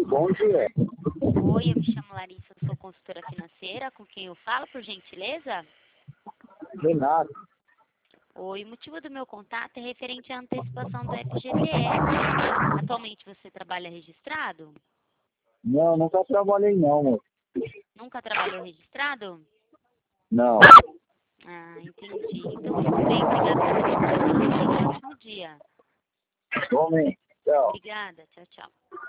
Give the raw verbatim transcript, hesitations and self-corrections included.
Bom dia. Oi, eu me chamo Larissa, sou consultora financeira. Com quem eu falo, por gentileza? Renato. Oi, o motivo do meu contato é referente à antecipação do F G T S. Atualmente você trabalha registrado? Não, nunca trabalhei não, moço. Nunca trabalhou registrado? Não. Ah, entendi. Então tudo bem, obrigada pela informação. Tenha um ótimo dia. Homem, tchau. Obrigada, tchau, tchau.